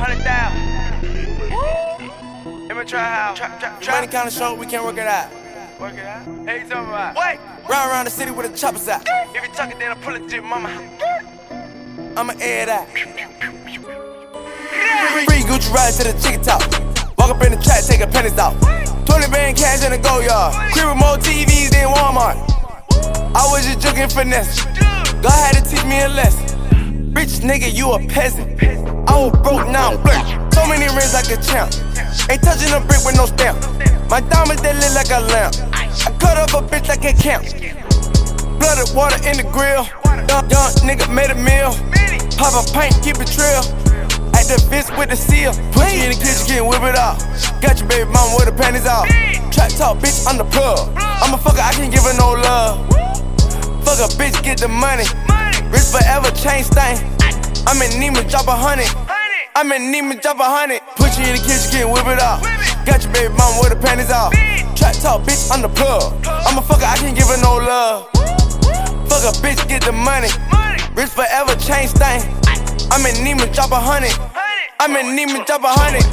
100,000. In my trap house. Money kinda short, we can't work it out. Work it out? Hey, you talking about? Wait! Round around the city with the choppers out. If you talking, then I pull it to your mama. I'ma air it out. Free Gucci ride to the chicken top. Walk up in the trap, take her pennies off. 20 band cash in the go yard. Crib with more TVs than Walmart. I was just joking finesse. God had to teach me a lesson. Rich nigga, you a peasant. I was broke, now I'm blurred. So many rings like a champ. Ain't touching a brick with no stamp. My diamonds, they lit like a lamp. I cut up a bitch like a camp. Blooded water in the grill. Young nigga made a meal. Pop a pint, keep it trill. At the fist with the seal. Put you in the kitchen, get whip it off. Got your baby mama with the panties off. Trap talk, bitch, I'm the plug. I'm a fucker, I can't give her no love. Fuck a bitch, get the money. Rich forever, chain stain. I'm in Neiman, drop 100. I'm in Neiman, drop 100. Put you in the kitchen, get whip it off. Got your baby mama with the panties off. Trap talk, bitch, I'm the plug. I'm a fucker, I can't give her no love. Fuck a bitch, get the money. Rich forever, chain stain. I'm in Neiman, drop 100. I'm in Neiman, drop 100.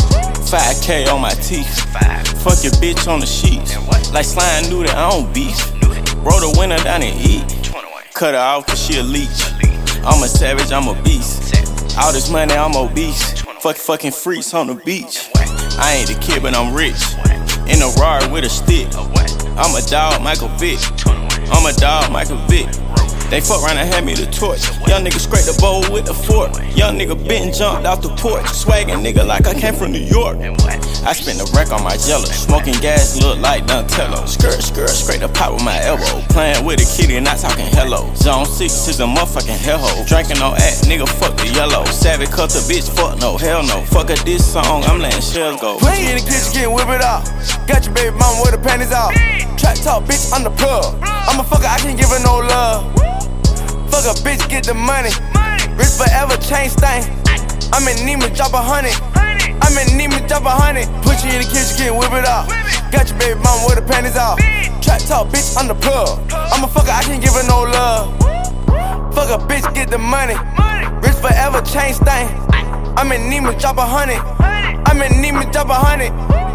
5K on my teeth. Fuck your bitch on the sheets. Like slime knew that I don't beef. Roll the winner down and eat. Cut her off cause she a leech. I'm a savage, I'm a beast. All this money, I'm obese. Fucking freaks on the beach. I ain't a kid, but I'm rich. In a Rari with a stick. I'm a dog, Michael Vick. I'm a dog, Michael Vick. They fuck around and hand me the torch. Young nigga scrape the bowl with the fork. Young nigga been jumped out the porch. Swaggin' nigga like I came from New York. I spent a wreck on my jello. Smoking gas look like Donatello. Skirt, scrape the pot with my elbow. Playing with a kitty, not talking hello. Zone 6 is a motherfucking hellhole. Drinking on act, nigga fuck the yellow. Savage cut the bitch, fuck no, hell no. Fuck a diss song, I'm letting shells go. Put you in the kitchen, get whip it off. Got your baby mama with the panties off. Trap talk, bitch, I'm the plug. I'm a fucker, I can't give her no love. Fuck a bitch, get the money. Rich forever, chain stain. I'm in Neiman, drop 100. I'm in Neiman, drop 100. Put you in the kitchen, get whip it off. Got your baby mama with the panties off. Trap talk, bitch, I'm the plug. I'm a fucker, I can't give her no love. Fuck a bitch, get the money. Rich forever, chain stain. I'm in Neiman, drop 100. I'm in Neiman, drop 100.